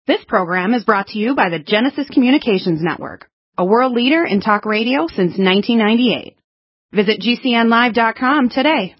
This program is brought to you by the Genesis Communications Network, a world leader in talk radio since 1998. Visit GCNlive.com today.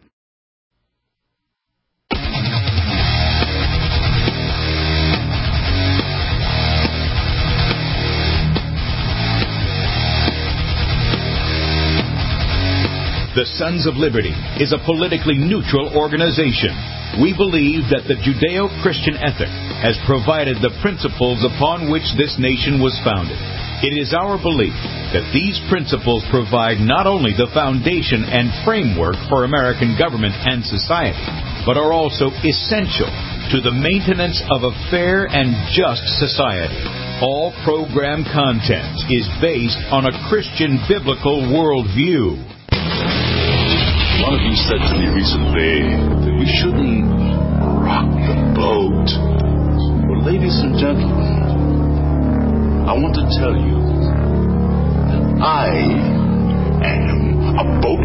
The Sons of Liberty is a politically neutral organization. We believe that the Judeo-Christian ethic has provided the principles upon which this nation was founded. It is our belief that these principles provide not only the foundation and framework for American government and society, but are also essential to the maintenance of a fair and just society. All program content is based on a Christian biblical worldview. One of you said to me recently that we shouldn't rock the boat. Well, ladies and gentlemen, I want to tell you that I am a boat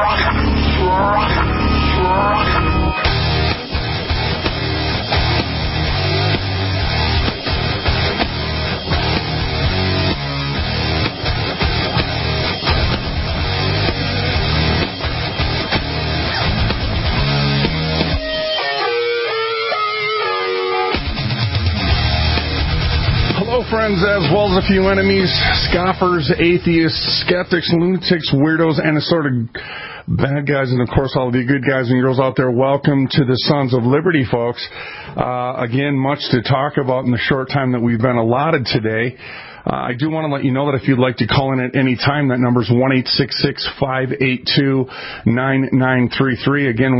rocker. Friends, as well as a few enemies, scoffers, atheists, skeptics, lunatics, weirdos, and assorted bad guys, and of course all of you good guys and girls out there. Welcome to the Sons of Liberty, folks. Again, much to talk about in the short time that we've been allotted today. I do want to let you know that if you'd like to call in at any time, that number is 1-866-582-9933. Again,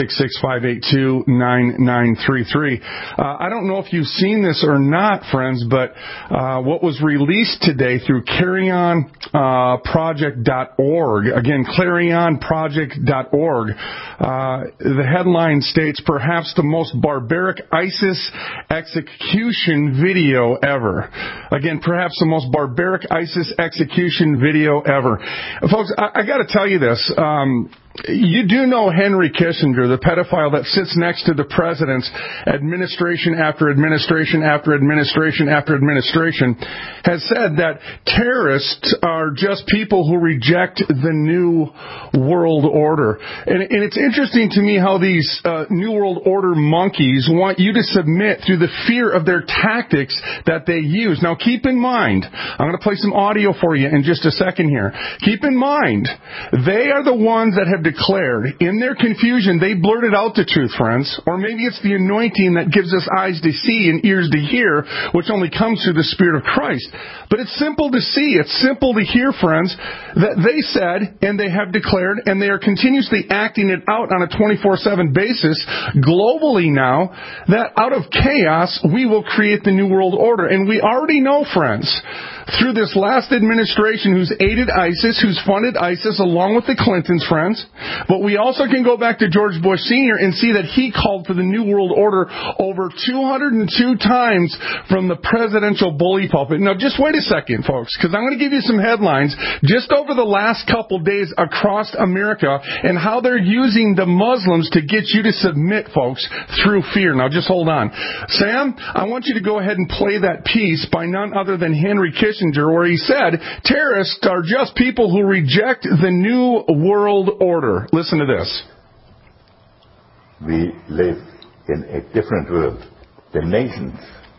1-866-582-9933. I don't know if you've seen this or not, friends, but what was released today through ClarionProject.org, again, ClarionProject.org, the headline states, perhaps the most barbaric ISIS execution video ever. Again, perhaps the most barbaric ISIS execution video ever. Folks, I got to tell you this. You do know Henry Kissinger, the pedophile that sits next to the president's administration after administration after administration after administration, has said that terrorists are just people who reject the New World Order. And it's interesting to me how these New World Order monkeys want you to submit through the fear of their tactics that they use. Now, keep in mind, I'm going to play some audio for you in just a second here. Keep in mind, they are the ones that have declared. In their confusion, they blurted out the truth, friends. Or maybe it's the anointing that gives us eyes to see and ears to hear, which only comes through the Spirit of Christ. But it's simple to see. It's simple to hear, friends, that they said, and they have declared, and they are continuously acting it out on a 24/7 basis globally now, that out of chaos, we will create the New World Order. And we already know, friends, through this last administration who's aided ISIS, who's funded ISIS along with the Clintons, friends. But we also can go back to George Bush Sr. and see that he called for the New World Order over 202 times from the presidential bully pulpit. Now, just wait a second, folks, because I'm going to give you some headlines just over the last couple days across America and how they're using the Muslims to get you to submit, folks, through fear. Now, just hold on. Sam, I want you to go ahead and play that piece by none other than Henry Kissinger, where he said, terrorists are just people who reject the New World Order. Listen to this. We live in a different world. The nations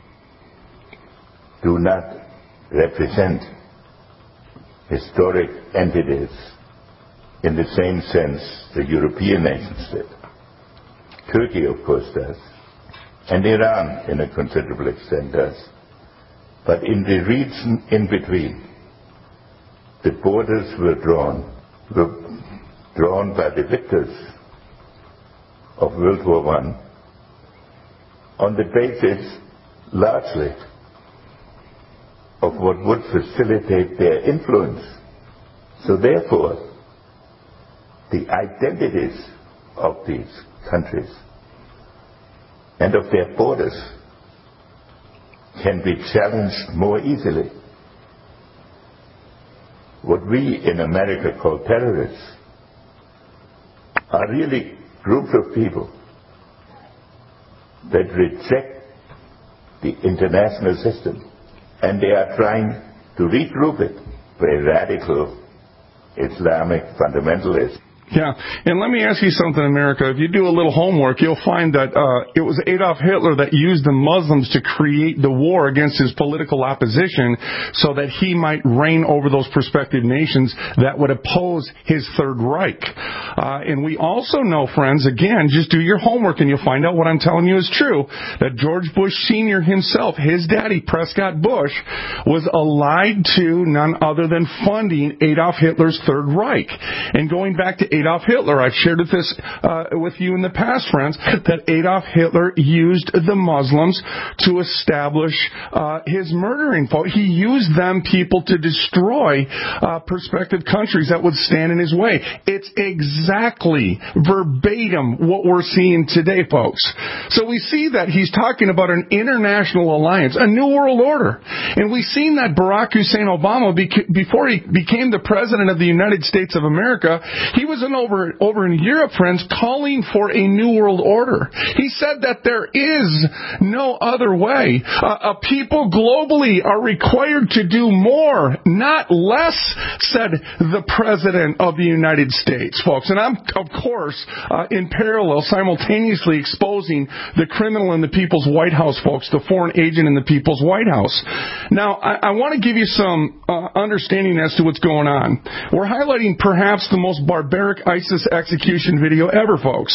do not represent historic entities in the same sense the European nations did. Turkey, of course, does. And Iran, in a considerable extent, does. But in the region in between, the borders were drawn by the victors of World War I on the basis, largely, of what would facilitate their influence. So therefore, the identities of these countries and of their borders can be challenged more easily. What we in America call terrorists are really groups of people that reject the international system. And they are trying to regroup it by radical Islamic fundamentalists. Yeah, and let me ask you something, America. If you do a little homework, you'll find that it was Adolf Hitler that used the Muslims to create the war against his political opposition so that he might reign over those prospective nations that would oppose his Third Reich. And we also know, friends, again, just do your homework and you'll find out what I'm telling you is true, that George Bush Sr. himself, his daddy, Prescott Bush, was allied to none other than funding Adolf Hitler's Third Reich. And going back to Adolf Hitler, I've shared this with you in the past, friends, that Adolf Hitler used the Muslims to establish his murdering. He used them people to destroy prospective countries that would stand in his way. It's exactly verbatim what we're seeing today, folks. So we see that he's talking about an international alliance, a new world order. And we've seen that Barack Hussein Obama, before he became the president of the United States of America, he was over in Europe, friends, calling for a new world order. He said that there is no other way. People globally are required to do more, not less, said the President of the United States, folks. And I'm, of course, in parallel, simultaneously exposing the criminal in the People's White House, folks, the foreign agent in the People's White House. Now, I want to give you some understanding as to what's going on. We're highlighting perhaps the most barbaric ISIS execution video ever, folks.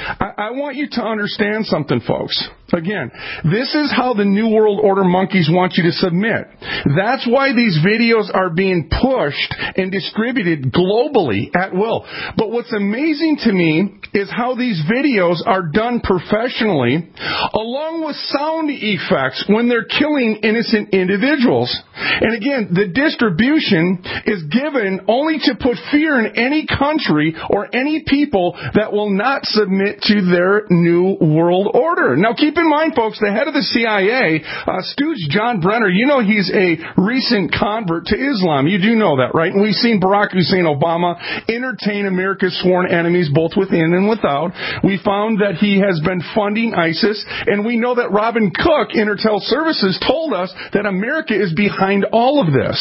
I want you to understand something, folks. Again, this is how the New World Order monkeys want you to submit. That's why these videos are being pushed and distributed globally at will. But what's amazing to me is how these videos are done professionally, along with sound effects when they're killing innocent individuals. And again, the distribution is given only to put fear in any country or any people that will not submit to their New World Order. Now, keep in mind, folks, the head of the CIA, Stooge John Brenner, you know he's a recent convert to Islam. You do know that, right? And we've seen Barack Hussein Obama entertain America's sworn enemies both within and without. We found that he has been funding ISIS, and we know that Robin Cook, Intel Services, told us that America is behind all of this.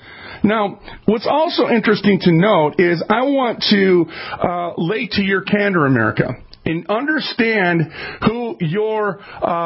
Now, what's also interesting to note is I want to lay to your candor, America, and understand who your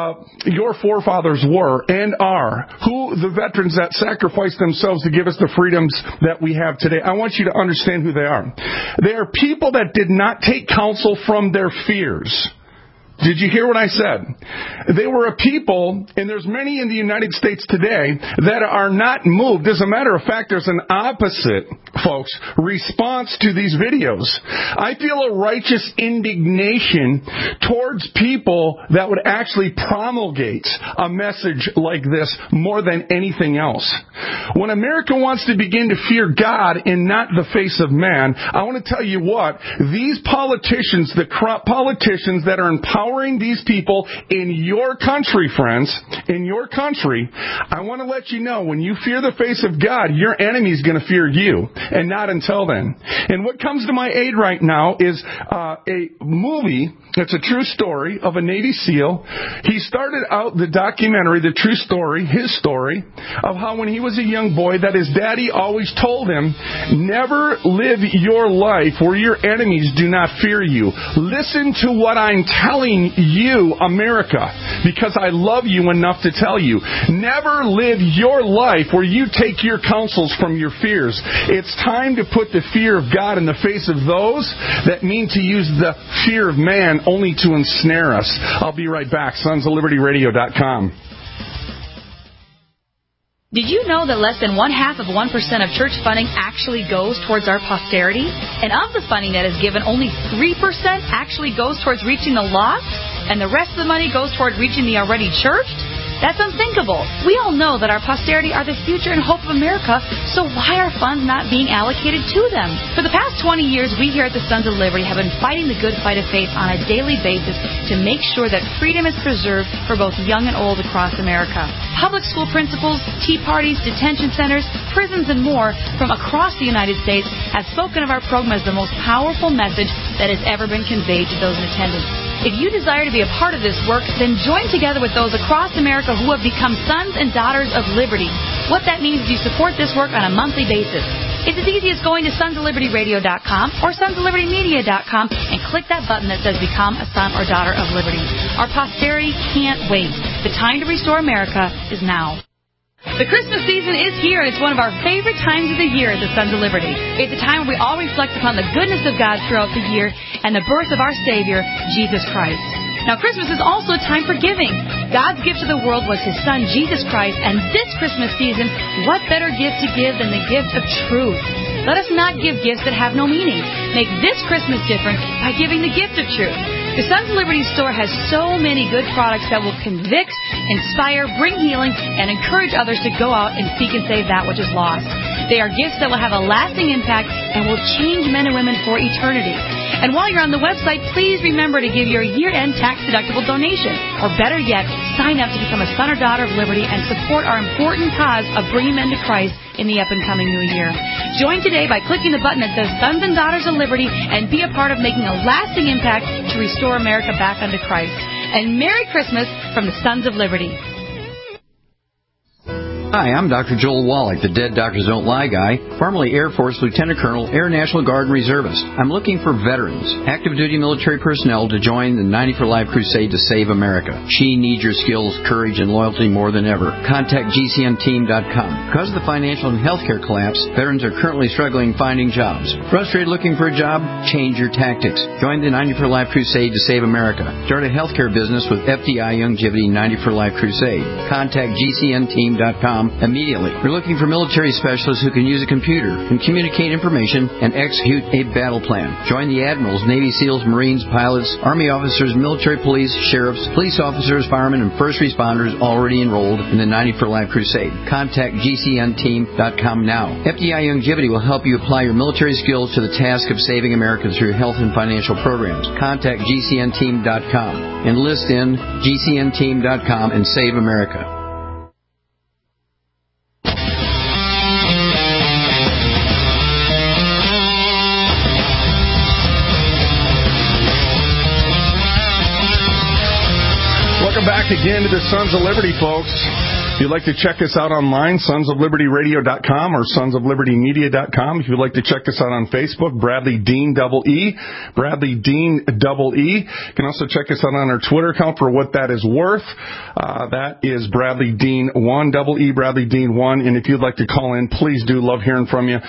forefathers were and are, who the veterans that sacrificed themselves to give us the freedoms that we have today. I want you to understand who they are. They are people that did not take counsel from their fears. Did you hear what I said? They were a people, and there's many in the United States today, that are not moved. As a matter of fact, there's an opposite, folks, response to these videos. I feel a righteous indignation towards people that would actually promulgate a message like this more than anything else. When America wants to begin to fear God and not the face of man, I want to tell you what, these politicians, the corrupt politicians that are in power, these people in your country, friends, in your country, I want to let you know, when you fear the face of God, your enemy is going to fear you, and not until then. And what comes to my aid right now is a movie that's a true story of a Navy SEAL. He started out the documentary, the true story, his story, of how when he was a young boy that his daddy always told him, never live your life where your enemies do not fear you. Listen to what I'm telling you, America, because I love you enough to tell you. Never live your life where you take your counsels from your fears. It's time to put the fear of God in the face of those that mean to use the fear of man only to ensnare us. I'll be right back. SonsOfLibertyRadio.com. Did you know that less than 0.5% of church funding actually goes towards our posterity? And of the funding that is given, only 3% actually goes towards reaching the lost, and the rest of the money goes toward reaching the already churched? That's unthinkable. We all know that our posterity are the future and hope of America, so why are funds not being allocated to them? For the past 20 years, we here at the Sons of Liberty have been fighting the good fight of faith on a daily basis to make sure that freedom is preserved for both young and old across America. Public school principals, tea parties, detention centers, prisons, and more from across the United States have spoken of our program as the most powerful message that has ever been conveyed to those in attendance. If you desire to be a part of this work, then join together with those across America who have become sons and daughters of liberty. What that means is you support this work on a monthly basis. It's as easy as going to sonsoflibertyradio.com or sonsoflibertymedia.com and click that button that says Become a Son or Daughter of Liberty. Our posterity can't wait. The time to restore America is now. The Christmas season is here, and it's one of our favorite times of the year at the Sons of Liberty. It's a time where we all reflect upon the goodness of God throughout the year and the birth of our Savior, Jesus Christ. Now, Christmas is also a time for giving. God's gift to the world was His Son, Jesus Christ, and this Christmas season, what better gift to give than the gift of truth? Let us not give gifts that have no meaning. Make this Christmas different by giving the gift of truth. The Sons of Liberty store has so many good products that will convict, inspire, bring healing, and encourage others to go out and seek and save that which is lost. They are gifts that will have a lasting impact and will change men and women for eternity. And while you're on the website, please remember to give your year-end tax-deductible donation. Or better yet, sign up to become a son or daughter of Liberty and support our important cause of bringing men to Christ in the up-and-coming new year. Join today by clicking the button that says Sons and Daughters of Liberty and be a part of making a lasting impact to restore America back unto Christ. And Merry Christmas from the Sons of Liberty. Hi, I'm Dr. Joel Wallach, the Dead Doctors Don't Lie guy, formerly Air Force Lieutenant Colonel, Air National Guard and Reservist. I'm looking for veterans, active duty military personnel to join the 90 for Life crusade to save America. She needs your skills, courage, and loyalty more than ever. Contact GCNteam.com. Because of the financial and healthcare collapse, veterans are currently struggling finding jobs. Frustrated looking for a job? Change your tactics. Join the 90 for Life crusade to save America. Start a healthcare business with FDI Youngevity 90 for Life crusade. Contact GCNteam.com immediately. We're looking for military specialists who can use a computer and communicate information and execute a battle plan. Join the admirals, Navy SEALs, Marines, pilots, Army officers, military police, sheriffs, police officers, firemen, and first responders already enrolled in the 90 for Life crusade. Contact GCNteam.com now. FDI Youngevity will help you apply your military skills to the task of saving America through health and financial programs. Contact GCNteam.com. Enlist in GCNteam.com and save America. Welcome back again to the Sons of Liberty, folks. If you'd like to check us out online, sonsoflibertyradio.com or sonsoflibertymedia.com. If you'd like to check us out on Facebook, Bradley Dean EE, Bradley Dean EE. You can also check us out on our Twitter account for what that is worth. That is Bradley Dean 1, EE, Bradley Dean 1. And if you'd like to call in, please do. Love hearing from you.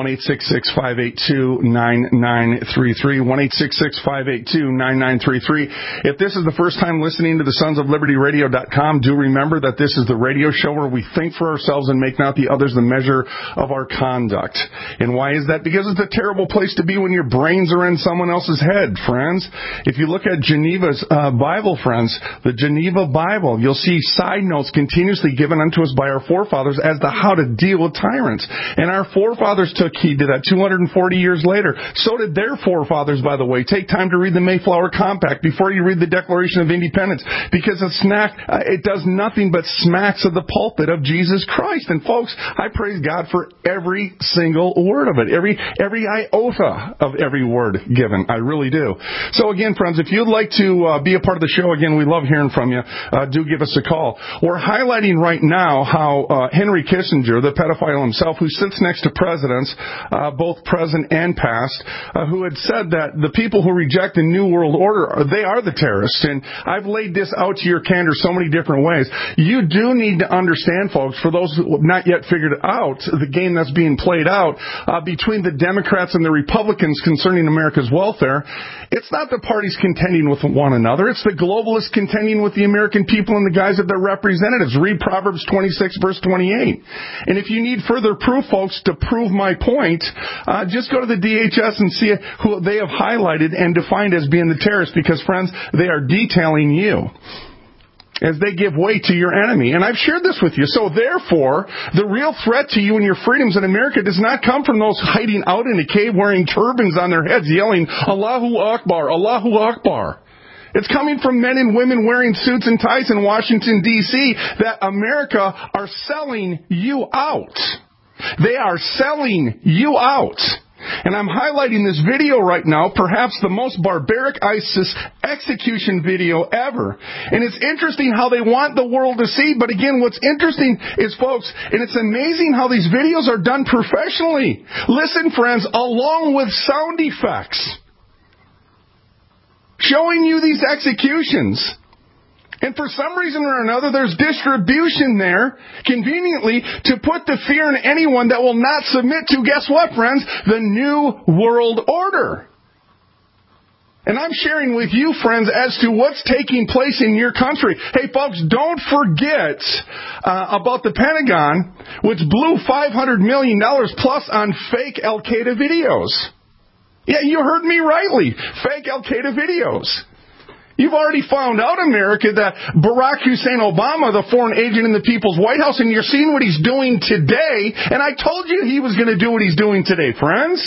1-866-582-9933. 1-866-582-9933. If this is the first time listening to the sonsoflibertyradio.com, do remember that this is the radio show where we think for ourselves and make not the others the measure of our conduct. And why is that? Because it's a terrible place to be when your brains are in someone else's head, friends. If you look at Geneva's Bible, friends, the Geneva Bible, you'll see side notes continuously given unto us by our forefathers as to how to deal with tyrants. And our forefathers took heed to that 240 years later. So did their forefathers, by the way. Take time to read the Mayflower Compact before you read the Declaration of Independence, because it does nothing but smacks of the pulpit of Jesus Christ. And folks, I praise God for every single word of it, every iota of every word given. I really do. So again, friends, if you'd like to be a part of the show, again, we love hearing from you. Do give us a call. We're highlighting right now how Henry Kissinger, the pedophile himself, who sits next to presidents, both present and past, who had said that the people who reject the New World Order, they are the terrorists. And I've laid this out to your candor so many different ways. You do need to understand, folks, for those who have not yet figured out the game that's being played out between the Democrats and the Republicans concerning America's welfare. It's not the parties contending with one another. It's the globalists contending with the American people and the guys that they're representatives. Read Proverbs 26, verse 28. And if you need further proof, folks, to prove my point, just go to the DHS and see who they have highlighted and defined as being the terrorists, because, friends, they are detailing you as they give way to your enemy. And I've shared this with you. So therefore, the real threat to you and your freedoms in America does not come from those hiding out in a cave wearing turbans on their heads yelling, Allahu Akbar, Allahu Akbar. It's coming from men and women wearing suits and ties in Washington, D.C. that America are selling you out. They are selling you out. And I'm highlighting this video right now, perhaps the most barbaric ISIS execution video ever. And it's interesting how they want the world to see, but again, what's interesting is, folks, and it's amazing how these videos are done professionally. Listen, friends, along with sound effects, showing you these executions. And for some reason or another, there's distribution there, conveniently, to put the fear in anyone that will not submit to, guess what, friends? The New World Order. And I'm sharing with you, friends, as to what's taking place in your country. Hey, folks, don't forget about the Pentagon, which blew $500 million plus on fake Al-Qaeda videos. Yeah, you heard me rightly. Fake Al-Qaeda videos. You've already found out, America, that Barack Hussein Obama, the foreign agent in the People's White House, and you're seeing what he's doing today, and I told you he was going to do what he's doing today, friends.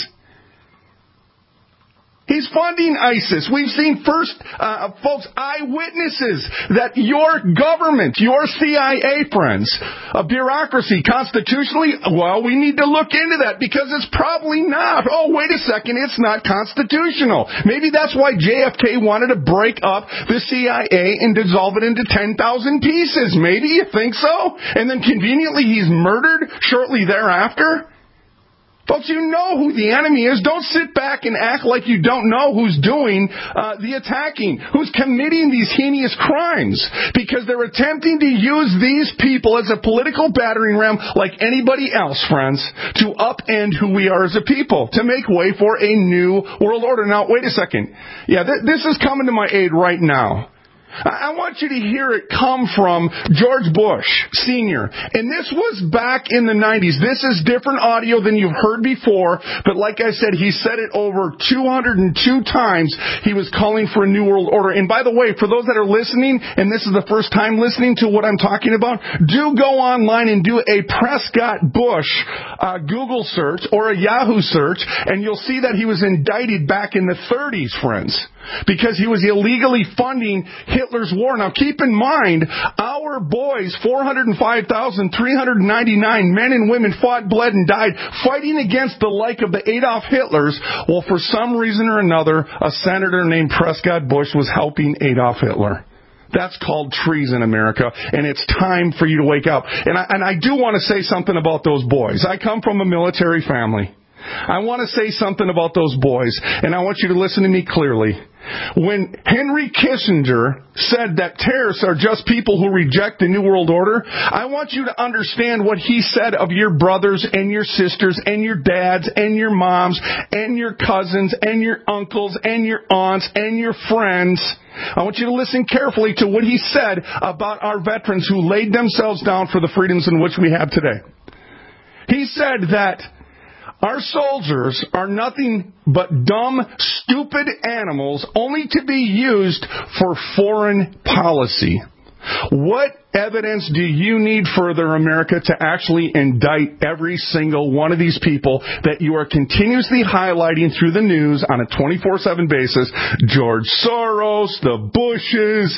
He's funding ISIS. We've seen folks, eyewitnesses that your government, your CIA, friends, a bureaucracy, constitutionally, well, we need to look into that because it's probably not. Oh, wait a second, it's not constitutional. Maybe that's why JFK wanted to break up the CIA and dissolve it into 10,000 pieces. Maybe you think so? And then conveniently he's murdered shortly thereafter? Folks, you know who the enemy is. Don't sit back and act like you don't know who's doing the attacking, who's committing these heinous crimes, because they're attempting to use these people as a political battering ram like anybody else, friends, to upend who we are as a people, to make way for a new world order. Now, wait a second. Yeah, this is coming to my aid right now. I want you to hear it come from George Bush Sr. And this was back in the 90s. This is different audio than you've heard before. But like I said, he said it over 202 times. He was calling for a new world order. And by the way, for those that are listening, and this is the first time listening to what I'm talking about, do go online and do a Prescott Bush Google search or a Yahoo search, and you'll see that he was indicted back in the 30s, friends, because he was illegally funding Hitler's war. Now, keep in mind, our boys, 405,399 men and women fought, bled, and died fighting against the like of the Adolf Hitlers. Well, for some reason or another, a senator named Prescott Bush was helping Adolf Hitler. That's called treason, America, and it's time for you to wake up. And I do want to say something about those boys. I come from a military family. I want to say something about those boys, and I want you to listen to me clearly. When Henry Kissinger said that terrorists are just people who reject the New World Order, I want you to understand what he said of your brothers and your sisters and your dads and your moms and your cousins and your uncles and your aunts and your friends. I want you to listen carefully to what he said about our veterans who laid themselves down for the freedoms in which we have today. He said that our soldiers are nothing but dumb, stupid animals only to be used for foreign policy. What evidence do you need further, America, to actually indict every single one of these people that you are continuously highlighting through the news on a 24/7 basis? George Soros, the Bushes,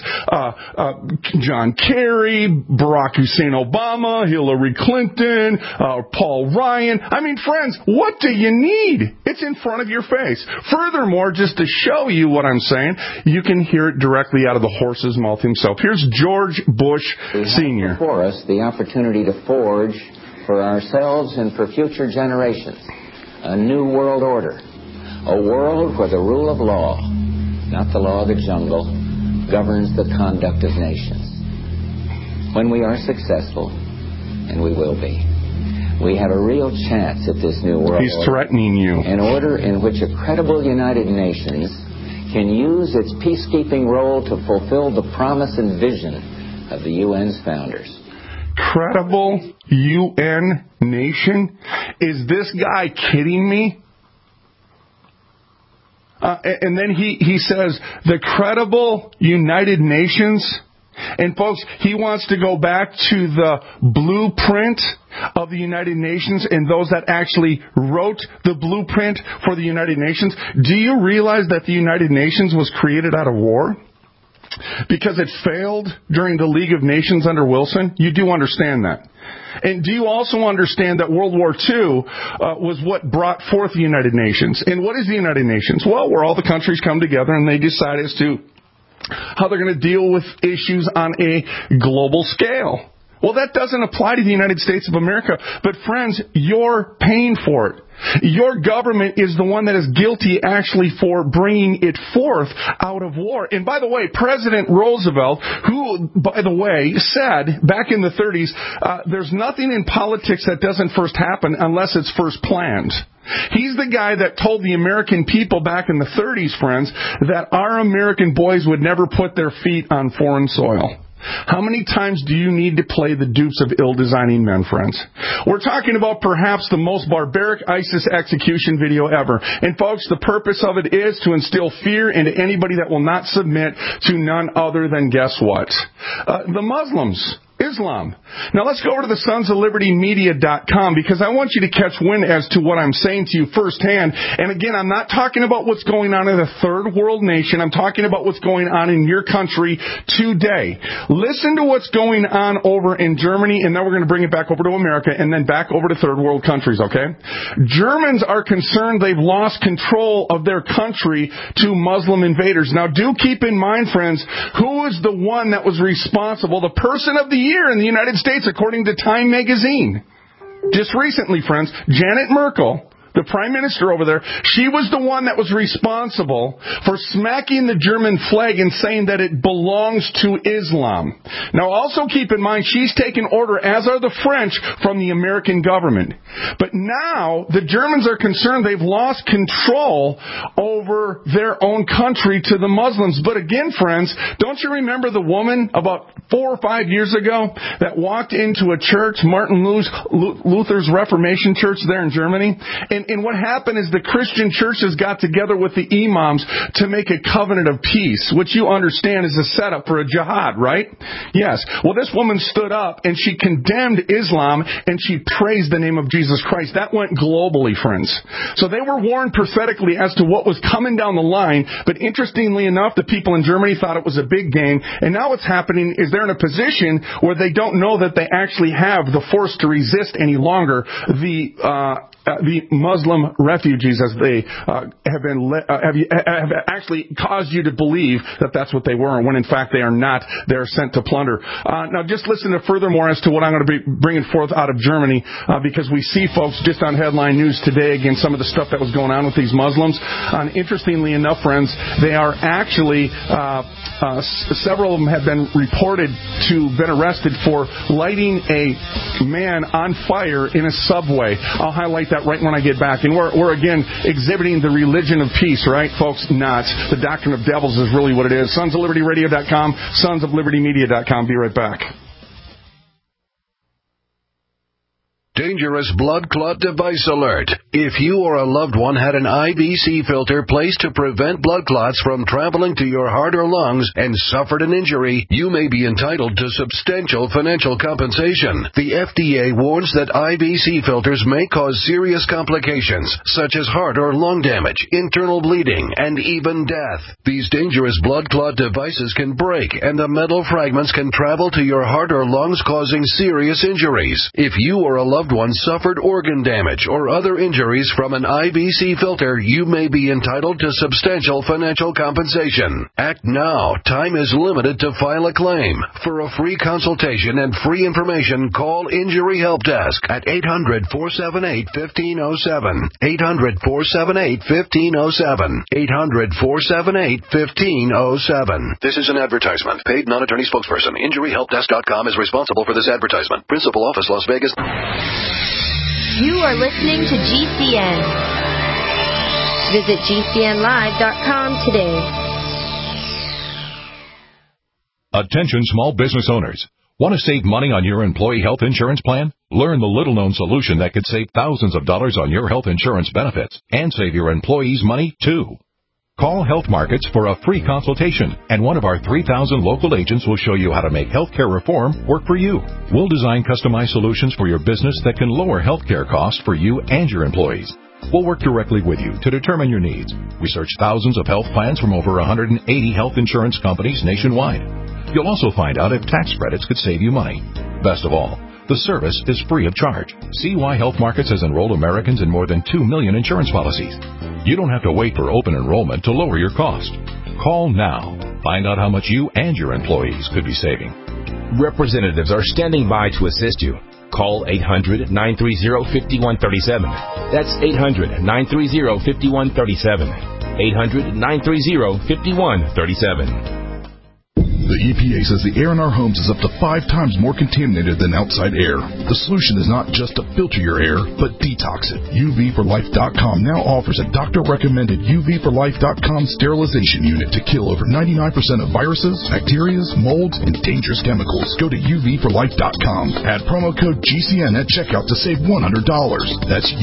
John Kerry, Barack Hussein Obama, Hillary Clinton, Paul Ryan. I mean, friends, what do you need? It's in front of your face. Furthermore, just to show you what I'm saying, you can hear it directly out of the horse's mouth himself. Here's George Bush Sr. We have before us the opportunity to forge for ourselves and for future generations a new world order, a world where the rule of law, not the law of the jungle, governs the conduct of nations. When we are successful, and we will be, we have a real chance at this new world He's order. Threatening you. An order in which a credible United Nations can use its peacekeeping role to fulfill the promise and vision of the UN's founders. Credible UN nation? Is this guy kidding me? And then he says, the credible United Nations. And folks, he wants to go back to the blueprint of the United Nations and those that actually wrote the blueprint for the United Nations. Do you realize that the United Nations was created out of war? Because it failed during the League of Nations under Wilson? You do understand that. And do you also understand that World War II was what brought forth the United Nations? And what is the United Nations? Well, where all the countries come together and they decide as to how they're going to deal with issues on a global scale. Well, that doesn't apply to the United States of America. But friends, you're paying for it. Your government is the one that is guilty actually for bringing it forth out of war. And by the way, President Roosevelt, who, by the way, said back in the 30s, there's nothing in politics that doesn't first happen unless it's first planned. He's the guy that told the American people back in the 30s, friends, that our American boys would never put their feet on foreign soil. How many times do you need to play the dupes of ill-designing men, friends? We're talking about perhaps the most barbaric ISIS execution video ever. And folks, the purpose of it is to instill fear into anybody that will not submit to none other than, guess what? The Muslims. Islam. Now let's go over to the sonsoflibertymedia.com because I want you to catch wind as to what I'm saying to you firsthand. And again, I'm not talking about what's going on in a third world nation. I'm talking about what's going on in your country today. Listen to what's going on over in Germany, and then we're going to bring it back over to America and then back over to third world countries, okay? Germans are concerned they've lost control of their country to Muslim invaders. Now do keep in mind, friends, who is the one that was responsible, the person of the year in the United States, according to Time magazine. Just recently, friends, Janet Merkel, the prime minister over there, she was the one that was responsible for smacking the German flag and saying that it belongs to Islam. Now, also keep in mind, she's taken order, as are the French, from the American government. But now, the Germans are concerned they've lost control over their own country to the Muslims. But again, friends, don't you remember the woman about 4 or 5 years ago that walked into a church, Martin Luther's Reformation Church there in Germany? And what happened is the Christian churches got together with the imams to make a covenant of peace, which you understand is a setup for a jihad, right? Yes. Well, this woman stood up and she condemned Islam and she praised the name of Jesus Christ. That went globally, friends. So they were warned prophetically as to what was coming down the line, but interestingly enough, the people in Germany thought it was a big game, and now what's happening is they're in a position where they don't know that they actually have the force to resist any longer the Muslim refugees, as they have actually caused you to believe that that's what they were, when in fact they are not. They are sent to plunder. Now, just listen to furthermore as to what I'm going to be bringing forth out of Germany, because we see, folks, just on headline news today, again, some of the stuff that was going on with these Muslims. Interestingly enough, friends, they are actually several of them have been reported to have been arrested for lighting a man on fire in a subway. I'll highlight that right when I get back. And we're again exhibiting the religion of peace, right, folks? Not. The doctrine of devils is really what it is. SonsOfLibertyRadio.com, SonsOfLibertyMedia.com. Be right back. Dangerous blood clot device alert. If you or a loved one had an IVC filter placed to prevent blood clots from traveling to your heart or lungs and suffered an injury, you may be entitled to substantial financial compensation. The FDA warns that IVC filters may cause serious complications, such as heart or lung damage, internal bleeding, and even death. These dangerous blood clot devices can break, and the metal fragments can travel to your heart or lungs, causing serious injuries. If you or a loved one suffered organ damage or other injuries from an IVC filter, you may be entitled to substantial financial compensation. Act now. Time is limited to file a claim. For a free consultation and free information, call Injury Help Desk at 800-478-1507. 800-478-1507. 800-478-1507. This is an advertisement. Paid non-attorney spokesperson. InjuryHelpDesk.com is responsible for this advertisement. Principal office, Las Vegas. You are listening to GCN. Visit GCNlive.com today. Attention small business owners. Want to save money on your employee health insurance plan? Learn the little-known solution that could save thousands of dollars on your health insurance benefits and save your employees money, too. Call Health Markets for a free consultation, and one of our 3,000 local agents will show you how to make healthcare reform work for you. We'll design customized solutions for your business that can lower healthcare costs for you and your employees. We'll work directly with you to determine your needs. Research thousands of health plans from over 180 health insurance companies nationwide. You'll also find out if tax credits could save you money. Best of all, The service is free of charge. See why Health Markets has enrolled Americans in more than 2 million insurance policies. You don't have to wait for open enrollment to lower your cost. Call now. Find out how much you and your employees could be saving. Representatives are standing by to assist you. Call 800-930-5137. That's 800-930-5137. 800-930-5137. The EPA says the air in our homes is up to 5 times more contaminated than outside air. The solution is not just to filter your air, but detox it. UVforlife.com now offers a doctor-recommended UVforlife.com sterilization unit to kill over 99% of viruses, bacteria, molds, and dangerous chemicals. Go to UVforlife.com. Add promo code GCN at checkout to save $100. That's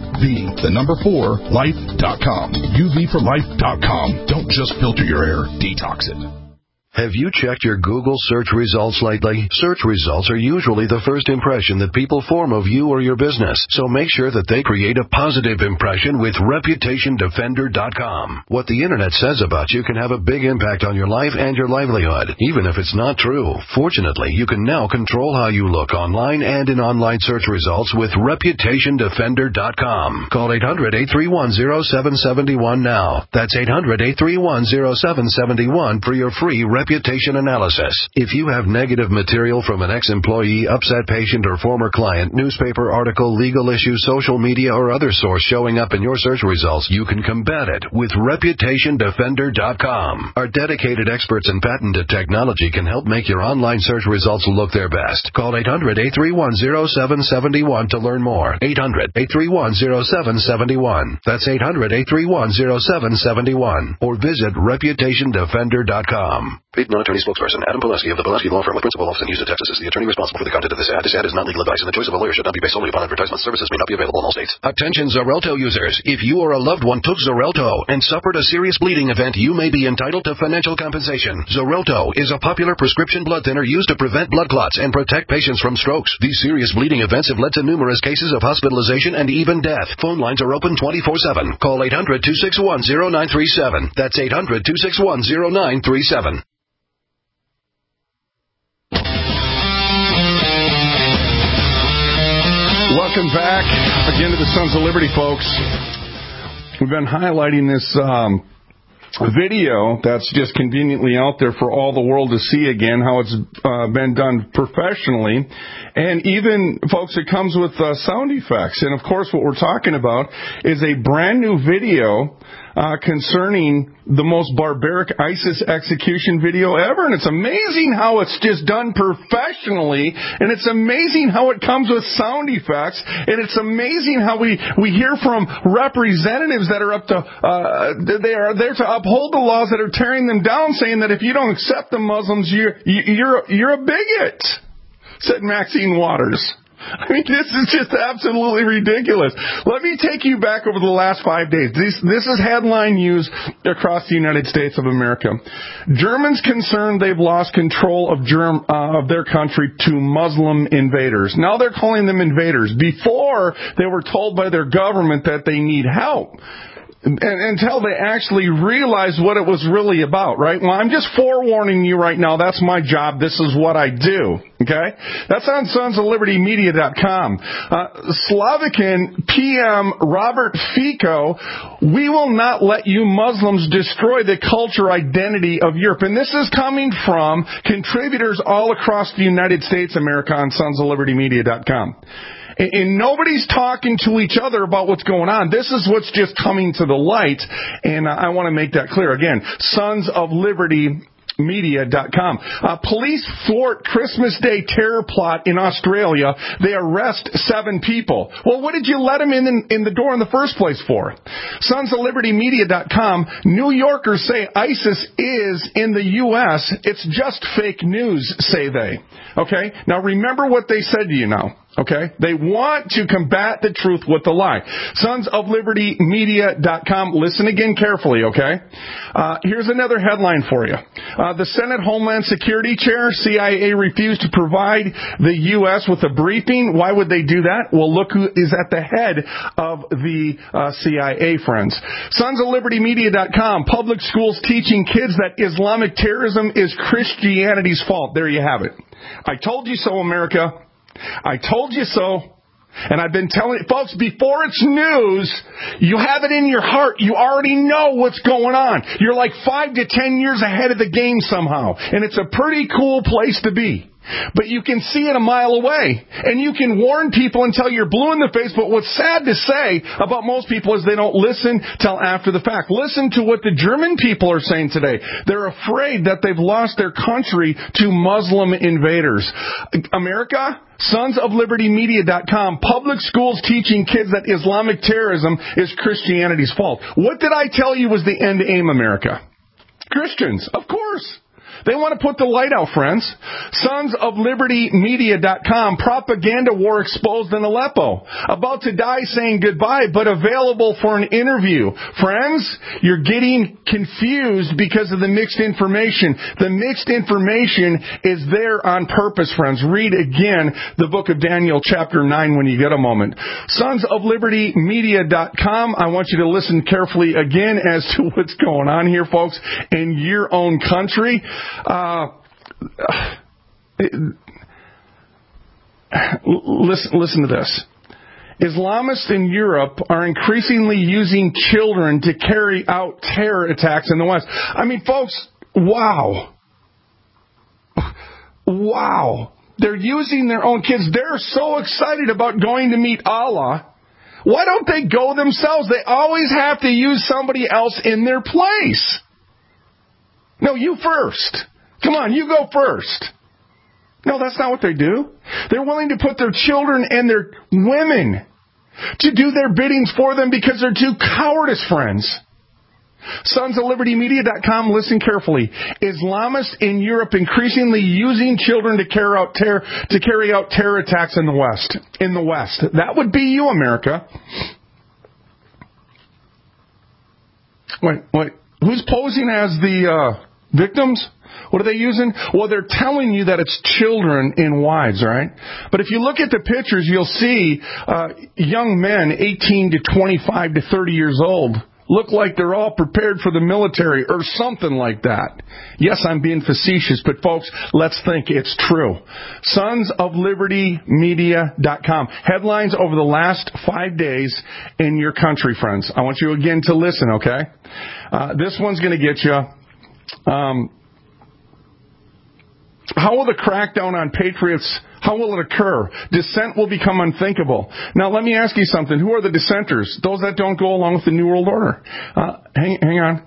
UV4life.com. UVforlife.com. Don't just filter your air, detox it. Have you checked your Google search results lately? Search results are usually the first impression that people form of you or your business, so make sure that they create a positive impression with ReputationDefender.com. What the Internet says about you can have a big impact on your life and your livelihood, even if it's not true. Fortunately, you can now control how you look online and in online search results with ReputationDefender.com. Call 800-831-0771 now. That's 800-831-0771 for your free reputation analysis. If you have negative material from an ex-employee, upset patient, or former client, newspaper article, legal issue, social media, or other source showing up in your search results, you can combat it with ReputationDefender.com. Our dedicated experts in patented technology can help make your online search results look their best. Call 800-831-0771 to learn more. 800-831-0771. That's 800-831-0771. Or visit ReputationDefender.com. Paid non-attorney spokesperson Adam Pileski of the Pileski Law Firm with principal office in Houston, Texas, is the attorney responsible for the content of this ad. This ad is not legal advice, and the choice of a lawyer should not be based solely upon advertisement. Services may not be available in all states. Attention Xarelto users. If you or a loved one took Xarelto and suffered a serious bleeding event, you may be entitled to financial compensation. Xarelto is a popular prescription blood thinner used to prevent blood clots and protect patients from strokes. These serious bleeding events have led to numerous cases of hospitalization and even death. Phone lines are open 24/7. Call 800-261-0937. That's 800-261-0937. Welcome back again to the Sons of Liberty, folks. We've been highlighting this video that's just conveniently out there for all the world to see again, how it's been done professionally. And even, folks, it comes with sound effects. And, of course, what we're talking about is a brand new video concerning the most barbaric ISIS execution video ever. And it's amazing how it's just done professionally, and it's amazing how it comes with sound effects, and it's amazing how we hear from representatives that are up to they are there to uphold the laws that are tearing them down, saying that if you don't accept the Muslims, you're a bigot, said Maxine Waters. I mean, this is just absolutely ridiculous. Let me take you back over the last 5 days. This is headline news across the United States of America. Germans concerned they've lost control of their country to Muslim invaders. Now they're calling them invaders. Before, they were told by their government that they need help. Until they actually realized what it was really about, right? Well, I'm just forewarning you right now. That's my job. This is what I do. Okay? That's on sonsoflibertymedia.com. Slovakian PM Robert Fico, we will not let you Muslims destroy the culture identity of Europe. And this is coming from contributors all across the United States, America, on sonsoflibertymedia.com. And nobody's talking to each other about what's going on. This is what's just coming to the light, and I want to make that clear. Again, sonsoflibertymedia.com. Police thwart Christmas Day terror plot in Australia. They arrest 7 people. Well, what did you let them in the door in the first place for? Sonsoflibertymedia.com. New Yorkers say ISIS is in the U.S. It's just fake news, say they. Okay? Now remember what they said to you now. Okay? They want to combat the truth with the lie. Sonsoflibertymedia.com. Listen again carefully, okay? Here's another headline for you. The Senate Homeland Security Chair, CIA, refused to provide the U.S. with a briefing. Why would they do that? Well, look who is at the head of the CIA, friends. Sonsoflibertymedia.com. Public schools teaching kids that Islamic terrorism is Christianity's fault. There you have it. I told you so, America. I told you so. And I've been telling it, folks, before it's news, you have it in your heart. You already know what's going on. You're like 5 to 10 years ahead of the game somehow. And it's a pretty cool place to be. But you can see it a mile away. And you can warn people until you're blue in the face. But what's sad to say about most people is they don't listen till after the fact. Listen to what the German people are saying today. They're afraid that they've lost their country to Muslim invaders. America, sonsoflibertymedia.com, public schools teaching kids that Islamic terrorism is Christianity's fault. What did I tell you was the end aim, America? Christians, of course. They want to put the light out, friends. Sonsoflibertymedia.com, propaganda war exposed in Aleppo. About to die saying goodbye, but available for an interview. Friends, you're getting confused because of the mixed information. The mixed information is there on purpose, friends. Read again the book of Daniel, chapter 9, when you get a moment. Sonsoflibertymedia.com. I want you to listen carefully again as to what's going on here, folks, in your own country. Listen to this. Islamists in Europe are increasingly using children to carry out terror attacks in the West. I mean, folks, wow. Wow. They're using their own kids. They're so excited about going to meet Allah. Why don't they go themselves? They always have to use somebody else in their place. No, you first. Come on, you go first. No, that's not what they do. They're willing to put their children and their women to do their biddings for them because they're too cowardice, friends. Sonsoflibertymedia.com, listen carefully. Islamists in Europe increasingly using children to carry out terror attacks in the West. That would be you, America. Wait. Who's posing as the victims? What are they using? Well, they're telling you that it's children in wives, right? But if you look at the pictures, you'll see young men, 18 to 25 to 30 years old, look like they're all prepared for the military or something like that. Yes, I'm being facetious, but folks, let's think it's true. Sonsoflibertymedia.com. Headlines over the last 5 days in your country, friends. I want you again to listen, okay? This one's going to get you. How will the crackdown on patriots, how will it occur? Dissent will become unthinkable. Now, let me ask you something. Who are the dissenters? Those that don't go along with the New World Order. Hang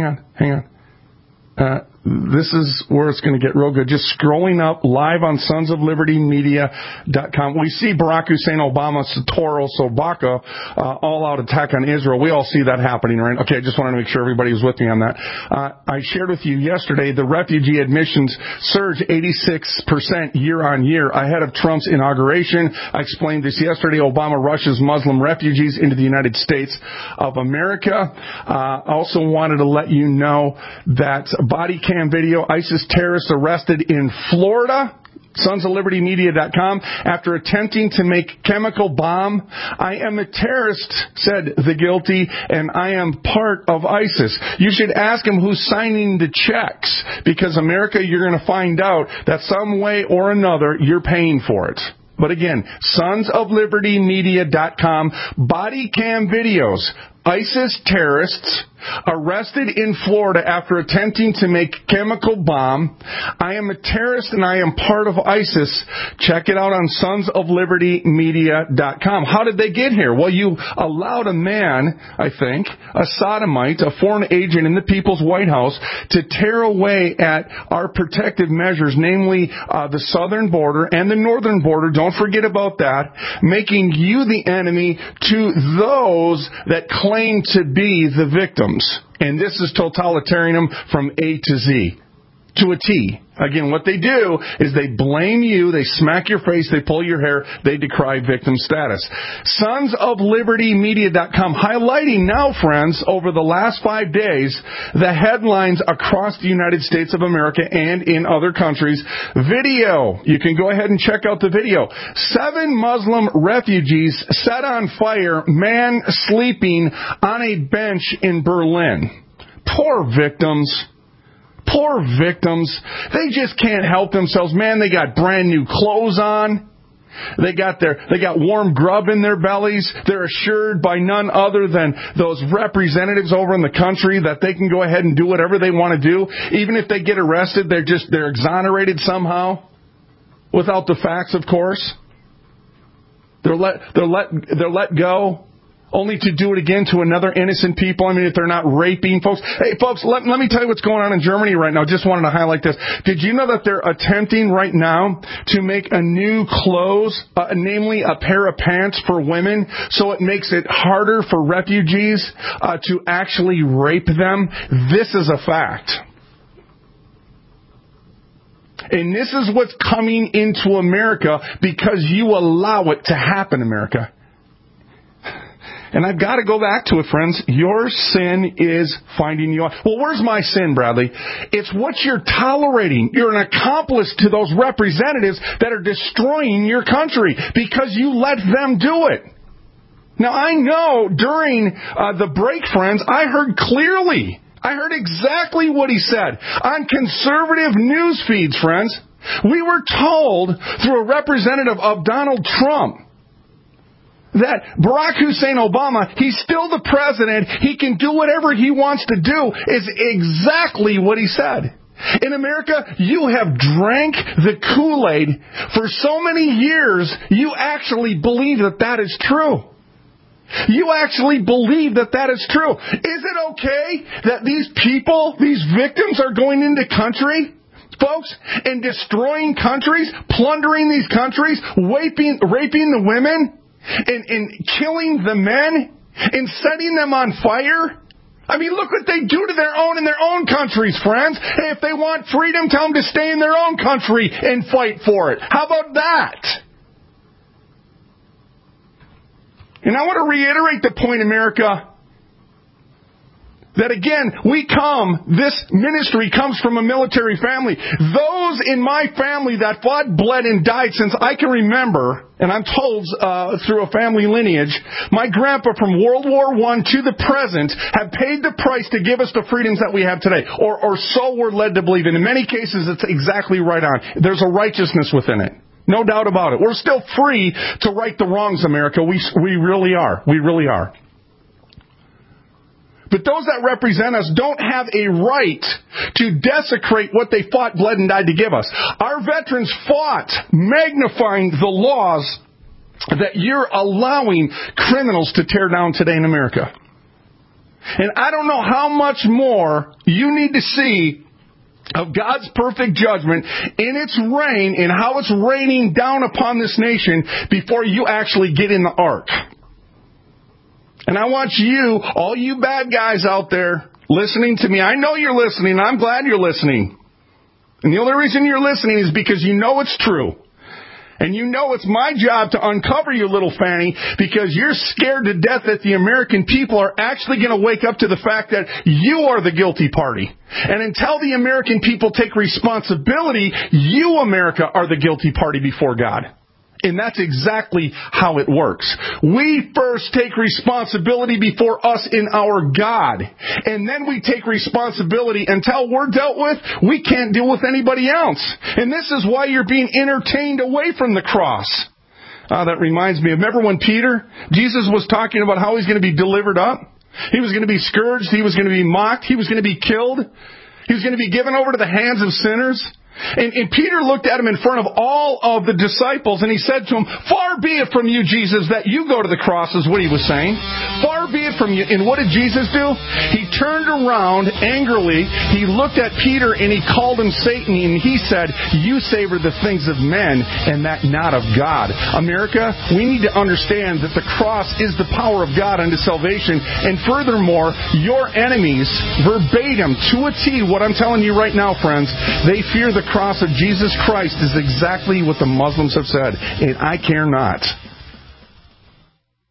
on. This is where it's going to get real good. Just scrolling up live on sonsoflibertymedia.com. We see Barack Hussein Obama, Satoru Sobaka, all-out attack on Israel. We all see that happening, right? Okay, I just wanted to make sure everybody was with me on that. I shared with you yesterday the refugee admissions surged 86% year on year ahead of Trump's inauguration. I explained this yesterday. Obama rushes Muslim refugees into the United States of America. Also wanted to let you know that body cam video, ISIS terrorists arrested in Florida. Sonsoflibertymedia.com after attempting to make chemical bomb. I am a terrorist, said the guilty, and I am part of ISIS. You should ask him who's signing the checks, because America, you're going to find out that some way or another you're paying for it. But again, sonsoflibertymedia.com, body cam videos. ISIS terrorists arrested in Florida after attempting to make chemical bomb. I am a terrorist and I am part of ISIS. Check it out on sonsoflibertymedia.com. How did they get here? Well, you allowed a man, I think, a sodomite, a foreign agent in the People's White House, to tear away at our protective measures, namely the southern border and the northern border. Don't forget about that. Making you the enemy to those that claim to be the victims. And this is totalitarianism from A to Z, to a T. Again, what they do is they blame you, they smack your face, they pull your hair, they decry victim status. Sonsoflibertymedia.com, highlighting now, friends, over the last 5 days, the headlines across the United States of America and in other countries. Video. You can go ahead and check out the video. 7 Muslim refugees set on fire, man sleeping on a bench in Berlin. Poor victims. Poor victims. They just can't help themselves. Man, they got brand new clothes on. They got warm grub in their bellies. They're assured by none other than those representatives over in the country that they can go ahead and do whatever they want to do. Even if they get arrested, they're exonerated somehow. Without the facts, of course. They're let go. Only to do it again to another innocent people. I mean, if they're not raping folks. Hey, folks, let me tell you what's going on in Germany right now. Just wanted to highlight this. Did you know that they're attempting right now to make a new clothes, namely a pair of pants for women, so it makes it harder for refugees to actually rape them? This is a fact. And this is what's coming into America because you allow it to happen, America. And I've got to go back to it, friends. Your sin is finding you out. Well, where's my sin, Bradley? It's what you're tolerating. You're an accomplice to those representatives that are destroying your country because you let them do it. Now, I know during the break, friends, I heard clearly. I heard exactly what he said on conservative news feeds, friends. We were told through a representative of Donald Trump that Barack Hussein Obama, he's still the president, he can do whatever he wants to do, is exactly what he said. In America, you have drank the Kool-Aid for so many years, you actually believe that is true. You actually believe that is true. Is it okay that these people, these victims, are going into country, folks, and destroying countries, plundering these countries, raping the women, and killing the men, and setting them on fire? I mean, look what they do to their own in their own countries, friends. Hey, if they want freedom, tell them to stay in their own country and fight for it. How about that? And I want to reiterate the point, America, that again, this ministry comes from a military family. Those in my family that fought, bled, and died since I can remember, and I'm told through a family lineage, my grandpa from World War I to the present have paid the price to give us the freedoms that we have today. Or so we're led to believe. And in many cases, it's exactly right on. There's a righteousness within it. No doubt about it. We're still free to right the wrongs, America. We really are. We really are. But those that represent us don't have a right to desecrate what they fought, bled, and died to give us. Our veterans fought, magnifying the laws that you're allowing criminals to tear down today in America. And I don't know how much more you need to see of God's perfect judgment in its reign and how it's raining down upon this nation before you actually get in the ark. And I want you, all you bad guys out there, listening to me. I know you're listening. I'm glad you're listening. And the only reason you're listening is because you know it's true. And you know it's my job to uncover you, little Fanny, because you're scared to death that the American people are actually going to wake up to the fact that you are the guilty party. And until the American people take responsibility, you, America, are the guilty party before God. And that's exactly how it works. We first take responsibility before us in our God. And then we take responsibility until we're dealt with. We can't deal with anybody else. And this is why you're being entertained away from the cross. That reminds me. Remember when Jesus was talking about how he's going to be delivered up? He was going to be scourged. He was going to be mocked. He was going to be killed. He was going to be given over to the hands of sinners. And Peter looked at him in front of all of the disciples, and he said to him, "Far be it from you, Jesus, that you go to the cross," is what he was saying. Far be it from you. And what did Jesus do? He turned around angrily. He looked at Peter, and he called him Satan, and he said, "You savor the things of men, and that not of God." America, we need to understand that the cross is the power of God unto salvation. And furthermore, your enemies, verbatim, to a T, what I'm telling you right now, friends, they fear the cross of Jesus Christ is exactly what the Muslims have said, and I care not.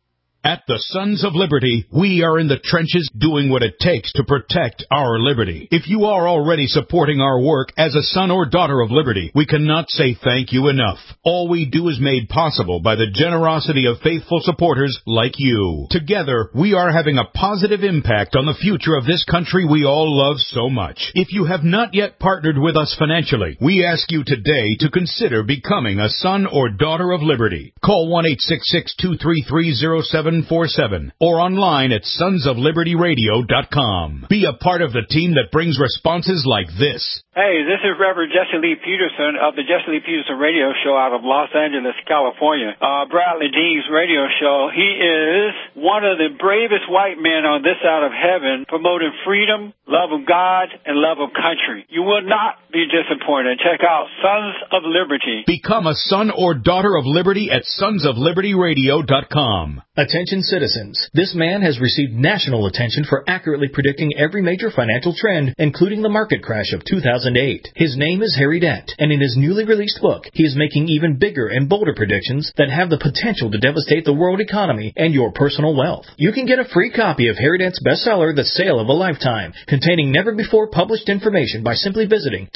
At the Sons of Liberty, we are in the trenches doing what it takes to protect our liberty. If you are already supporting our work as a son or daughter of liberty, we cannot say thank you enough. All we do is made possible by the generosity of faithful supporters like you. Together, we are having a positive impact on the future of this country we all love so much. If you have not yet partnered with us financially, we ask you today to consider becoming a son or daughter of liberty. Call 1-866-233-0747 or online at sonsoflibertyradio.com. Be a part of the team that brings responses like this. Hey, this is Reverend Jesse Lee Peterson of the Jesse Lee Peterson Radio Show out of Los Angeles, California. Bradley Dean's radio show. He is one of the bravest white men on this side of heaven, promoting freedom, love of God, and love of country. You will not be disappointed. Check out Sons of Liberty. Become a son or daughter of liberty at sonsoflibertyradio.com. Attention citizens, this man has received national attention for accurately predicting every major financial trend, including the market crash of 2008. His name is Harry Dent, and in his newly released book, he is making even bigger and bolder predictions that have the potential to devastate the world economy and your personal wealth. You can get a free copy of Harry Dent's bestseller, The Sale of a Lifetime, containing never-before published information by simply visiting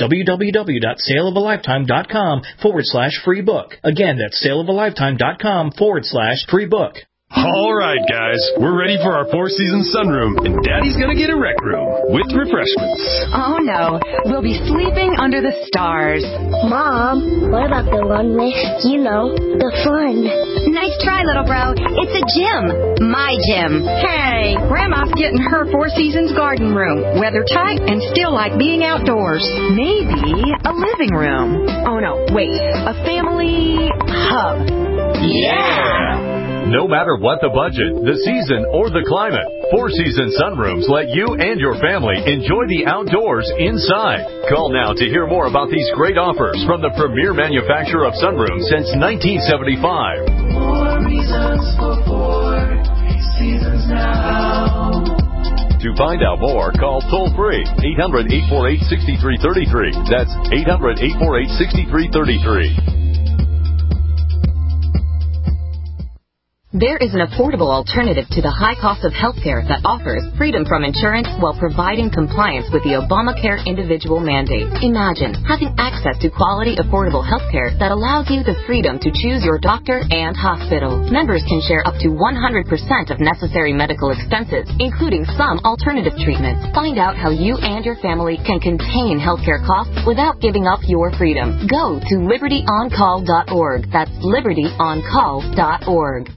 www.saleofalifetime.com/free book. Again, that's saleofalifetime.com/free book. All right, guys, we're ready for our Four Seasons sunroom, and Daddy's gonna get a rec room with refreshments. Oh, no. We'll be sleeping under the stars. Mom, what about the one with, the fun? Nice try, little bro. It's a gym. My gym. Hey, Grandma's getting her Four Seasons garden room. Weather tight and still like being outdoors. Maybe a living room. Oh, no, wait. A family hub. Yeah! No matter what the budget, the season, or the climate, Four Seasons sunrooms let you and your family enjoy the outdoors inside. Call now to hear more about these great offers from the premier manufacturer of sunrooms since 1975. More reasons for Four Seasons now. To find out more, call toll-free 800-848-6333. That's 800-848-6333. There is an affordable alternative to the high cost of healthcare that offers freedom from insurance while providing compliance with the Obamacare individual mandate. Imagine having access to quality, affordable healthcare that allows you the freedom to choose your doctor and hospital. Members can share up to 100% of necessary medical expenses, including some alternative treatments. Find out how you and your family can contain healthcare costs without giving up your freedom. Go to libertyoncall.org. That's libertyoncall.org.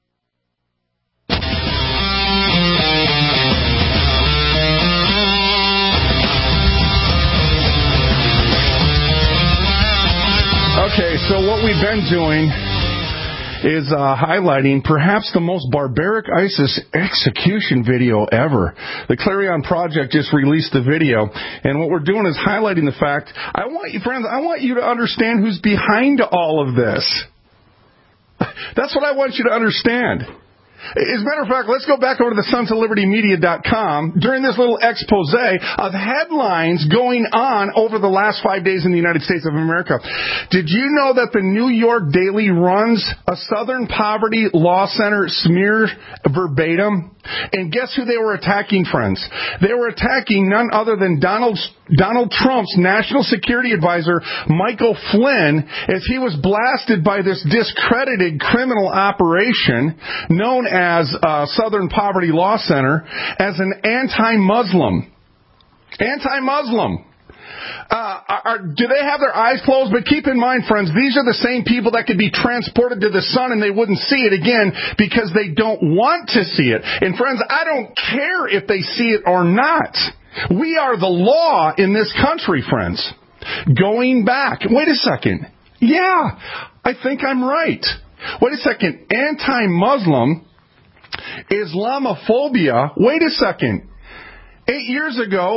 Okay, so what we've been doing is highlighting perhaps the most barbaric ISIS execution video ever. The Clarion Project just released the video, and what we're doing is highlighting the fact, I want you to understand who's behind all of this. That's what I want you to understand. As a matter of fact, let's go back over to the sonsoflibertymedia.com during this little expose of headlines going on over the last 5 days in the United States of America. Did you know that the New York Daily runs a Southern Poverty Law Center smear verbatim? And guess who they were attacking, friends? They were attacking none other than Donald Trump's National Security Advisor, Michael Flynn, as he was blasted by this discredited criminal operation known as Southern Poverty Law Center as an anti-Muslim. Anti-Muslim. Do they have their eyes closed? But keep in mind, friends, these are the same people that could be transported to the sun and they wouldn't see it again because they don't want to see it. And friends, I don't care if they see it or not. We are the law in this country, friends. Going back. Wait a second. Yeah, I think I'm right. Wait a second. Anti-Muslim, Islamophobia. Wait a second. 4 years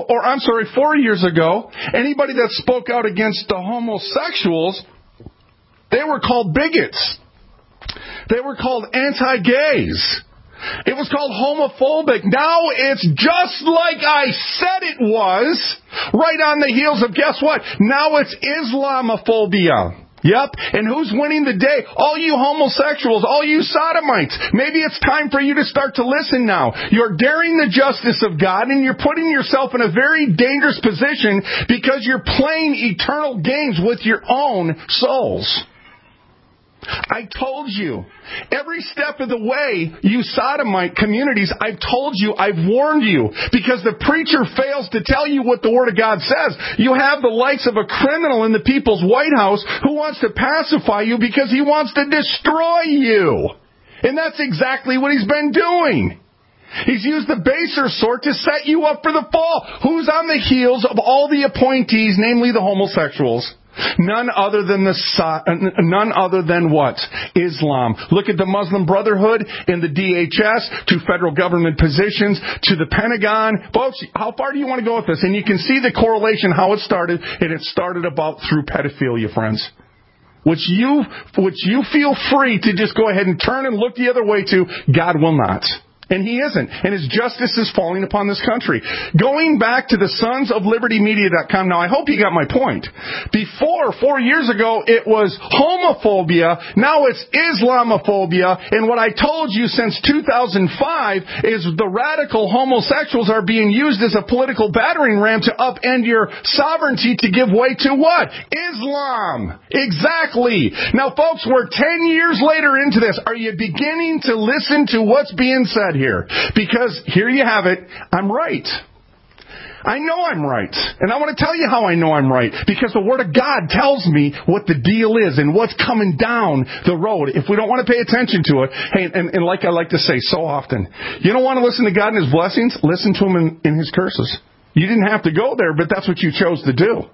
ago, anybody that spoke out against the homosexuals, they were called bigots. They were called anti-gays. It was called homophobic. Now it's just like I said it was, right on the heels of, guess what? Now it's Islamophobia. Yep. And who's winning the day? All you homosexuals, all you sodomites. Maybe it's time for you to start to listen now. You're daring the justice of God, and you're putting yourself in a very dangerous position because you're playing eternal games with your own souls. I told you. Every step of the way, you sodomite communities, I've told you, I've warned you. Because the preacher fails to tell you what the Word of God says. You have the likes of a criminal in the People's White House who wants to pacify you because he wants to destroy you. And that's exactly what he's been doing. He's used the baser sort to set you up for the fall. Who's on the heels of all the appointees, namely the homosexuals? None other than what? Islam. Look at the Muslim Brotherhood in the DHS, to federal government positions, to the Pentagon. Folks, how far do you want to go with this? And you can see the correlation, how it started, and it started about through pedophilia, friends. Which you feel free to just go ahead and turn and look the other way to. God will not. And he isn't. And his justice is falling upon this country. Going back to the sonsoflibertymedia.com. Now, I hope you got my point. Before, 4 years ago, it was homophobia. Now it's Islamophobia. And what I told you since 2005 is the radical homosexuals are being used as a political battering ram to upend your sovereignty to give way to what? Islam. Exactly. Now, folks, we're 10 years later into this. Are you beginning to listen to what's being said here? Because here you have it. I'm right. I know I'm right. And I want to tell you how I know I'm right. Because the Word of God tells me what the deal is and what's coming down the road. If we don't want to pay attention to it, hey, and like I like to say so often, you don't want to listen to God and His blessings? Listen to Him in His curses. You didn't have to go there, but that's what you chose to do.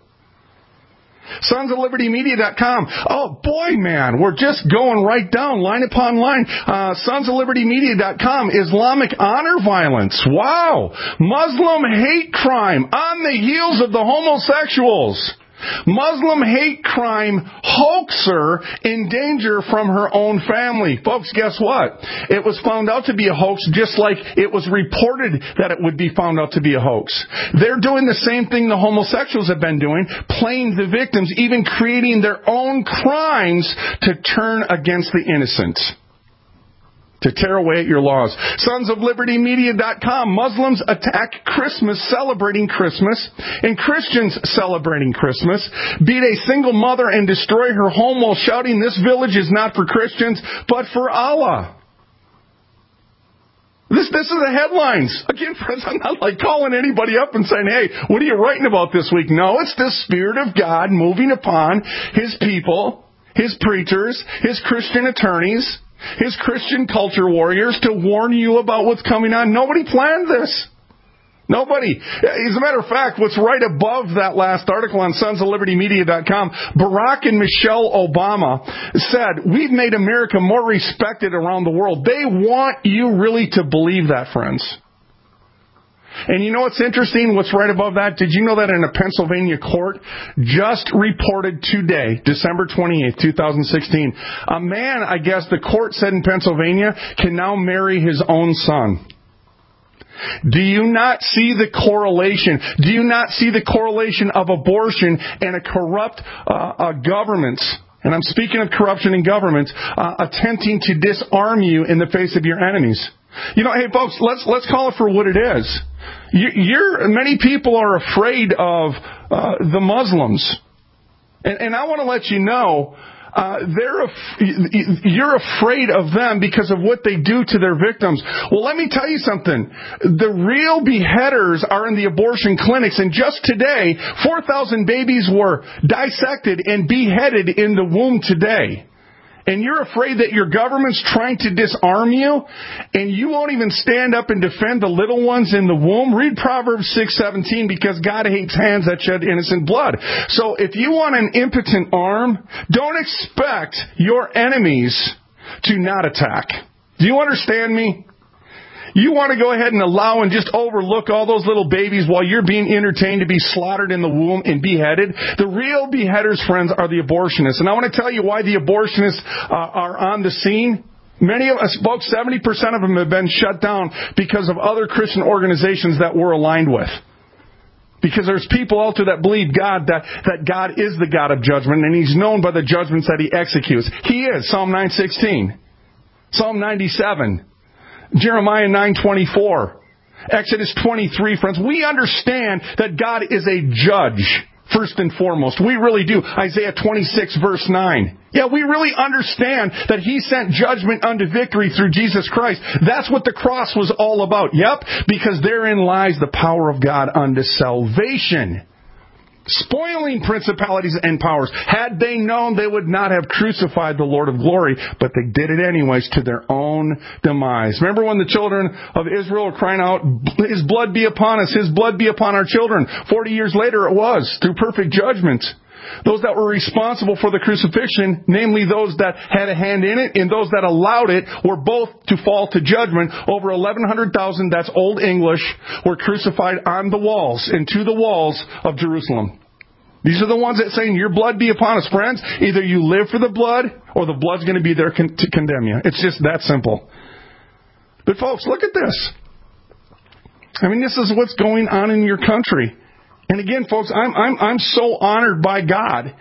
sonsoflibertymedia.com. Oh, boy, man, we're just going right down, line upon line. sonsoflibertymedia.com. Islamic honor violence. Wow. Muslim hate crime on the heels of the homosexuals. Muslim hate crime hoaxer in danger from her own family. Folks, guess what? It was found out to be a hoax just like it was reported that it would be found out to be a hoax. They're doing the same thing the homosexuals have been doing, playing the victims, even creating their own crimes to turn against the innocent. To tear away at your laws. sonsoflibertymedia.com. Muslims attack Christmas, celebrating Christmas, and Christians celebrating Christmas. Beat a single mother and destroy her home while shouting, "This village is not for Christians, but for Allah." This is the headlines. Again, friends, I'm not like calling anybody up and saying, "Hey, what are you writing about this week?" No, it's the Spirit of God moving upon His people, His preachers, His Christian attorneys, His Christian culture warriors to warn you about what's coming on. Nobody planned this. Nobody. As a matter of fact, what's right above that last article on sonsoflibertymedia.com, Barack and Michelle Obama said, "We've made America more respected around the world." They want you really to believe that, friends. And you know what's interesting? What's right above that? Did you know that in a Pennsylvania court just reported today, December 28th, 2016, a man, I guess the court said in Pennsylvania, can now marry his own son? Do you not see the correlation? Do you not see the correlation of abortion and a corrupt government? And I'm speaking of corruption in government, attempting to disarm you in the face of your enemies. You know, hey folks, let's call it for what it is. Many people are afraid of the Muslims, and I want to let you know you're afraid of them because of what they do to their victims. Well, let me tell you something. The real beheaders are in the abortion clinics, and just today, 4,000 babies were dissected and beheaded in the womb today. And you're afraid that your government's trying to disarm you, and you won't even stand up and defend the little ones in the womb? Read Proverbs 6:17, because God hates hands that shed innocent blood. So if you want an impotent arm, don't expect your enemies to not attack. Do you understand me? You want to go ahead and allow and just overlook all those little babies while you're being entertained to be slaughtered in the womb and beheaded? The real beheaders, friends, are the abortionists. And I want to tell you why the abortionists are on the scene. Many of us, about 70% of them have been shut down because of other Christian organizations that we're aligned with. Because there's people out there that believe that God is the God of judgment, and He's known by the judgments that He executes. He is. Psalm 9:16. Psalm 97. Jeremiah 9:24. Exodus 23, friends. We understand that God is a judge, first and foremost. We really do. Isaiah 26, verse 9. Yeah, we really understand that He sent judgment unto victory through Jesus Christ. That's what the cross was all about. Yep, because therein lies the power of God unto salvation. Spoiling principalities and powers. Had they known, they would not have crucified the Lord of glory, but they did it anyways to their own demise. Remember when the children of Israel were crying out, His blood be upon us, His blood be upon our children. 40 years later it was, through perfect judgment. Those that were responsible for the crucifixion, namely those that had a hand in it and those that allowed it, were both to fall to judgment. Over 1,100,000, that's Old English, were crucified on the walls and to the walls of Jerusalem. These are the ones that saying, your blood be upon us, friends. Either you live for the blood or the blood's going to be there to condemn you. It's just that simple. But folks, look at this. I mean, this is what's going on in your country. And again, folks, I'm so honored by God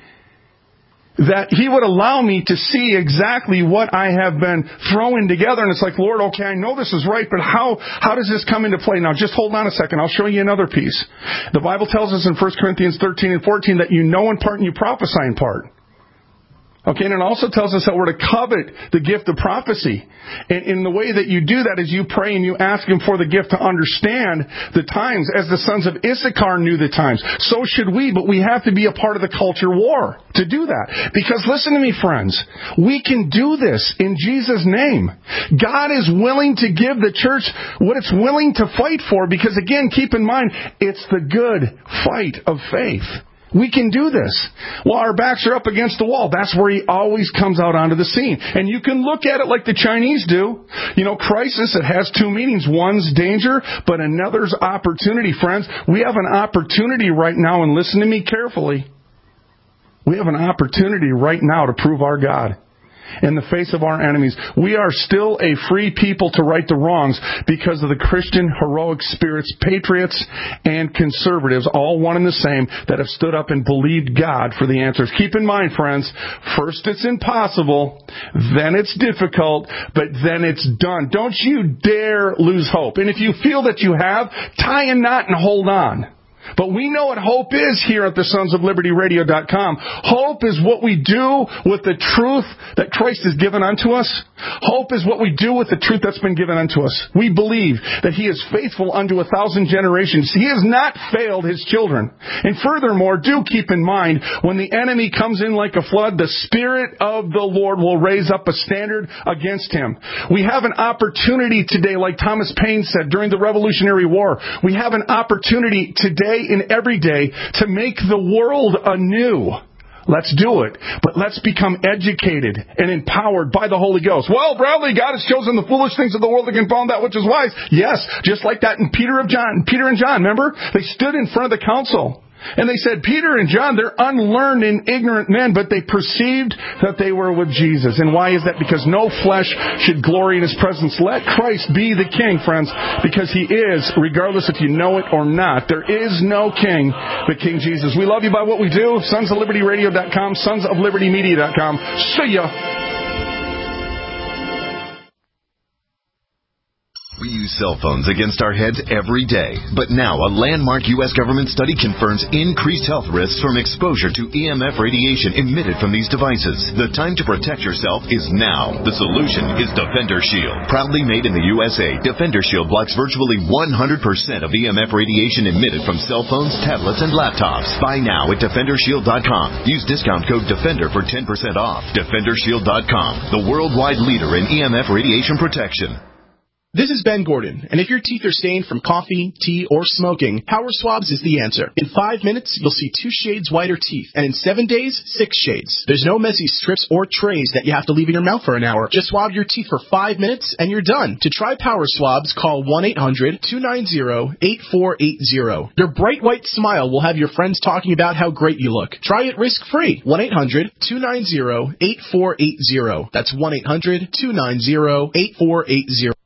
that He would allow me to see exactly what I have been throwing together. And it's like, Lord, okay, I know this is right, but how does this come into play? Now, just hold on a second. I'll show you another piece. The Bible tells us in 1 Corinthians 13 and 14 that you know in part and you prophesy in part. Okay, and it also tells us that we're to covet the gift of prophecy. And in the way that you do that is you pray and you ask Him for the gift to understand the times, as the sons of Issachar knew the times. So should we, but we have to be a part of the culture war to do that. Because listen to me, friends, we can do this in Jesus' name. God is willing to give the church what it's willing to fight for, because again, keep in mind, it's the good fight of faith. We can do this. While our backs are up against the wall, that's where He always comes out onto the scene. And you can look at it like the Chinese do. You know, crisis, it has two meanings. One's danger, but another's opportunity, friends. We have an opportunity right now, and listen to me carefully. We have an opportunity right now to prove our God in the face of our enemies. We are still a free people to right the wrongs because of the Christian heroic spirits, patriots and conservatives, all one and the same, that have stood up and believed God for the answers. Keep in mind, friends, first it's impossible, then it's difficult, but then it's done. Don't you dare lose hope. And if you feel that you have, tie a knot and hold on. But we know what hope is here at the sonsoflibertyradio.com. Hope is what we do with the truth that Christ has given unto us. Hope is what we do with the truth that's been given unto us. We believe that He is faithful unto 1,000 generations. He has not failed His children. And furthermore, do keep in mind, when the enemy comes in like a flood, the Spirit of the Lord will raise up a standard against him. We have an opportunity today, like Thomas Paine said during the Revolutionary War. We have an opportunity today and every day to make the world anew. Let's do it. But let's become educated and empowered by the Holy Ghost. Well, Bradley, God has chosen the foolish things of the world to confound that which is wise. Yes, just like that in Peter and John, remember? They stood in front of the council. And they said, Peter and John, they're unlearned and ignorant men, but they perceived that they were with Jesus. And why is that? Because no flesh should glory in His presence. Let Christ be the King, friends, because He is, regardless if you know it or not. There is no King but King Jesus. We love you by what we do. SonsOfLibertyRadio.com, SonsOfLibertyMedia.com. See ya. We use cell phones against our heads every day. But now a landmark U.S. government study confirms increased health risks from exposure to EMF radiation emitted from these devices. The time to protect yourself is now. The solution is Defender Shield. Proudly made in the USA, Defender Shield blocks virtually 100% of EMF radiation emitted from cell phones, tablets, and laptops. Buy now at DefenderShield.com. Use discount code DEFENDER for 10% off. DefenderShield.com, the worldwide leader in EMF radiation protection. This is Ben Gordon, and if your teeth are stained from coffee, tea, or smoking, Power Swabs is the answer. In 5 minutes, you'll see 2 shades whiter teeth, and in 7 days, 6 shades. There's no messy strips or trays that you have to leave in your mouth for an hour. Just swab your teeth for 5 minutes, and you're done. To try Power Swabs, call 1-800-290-8480. Your bright white smile will have your friends talking about how great you look. Try it risk-free. 1-800-290-8480. That's 1-800-290-8480.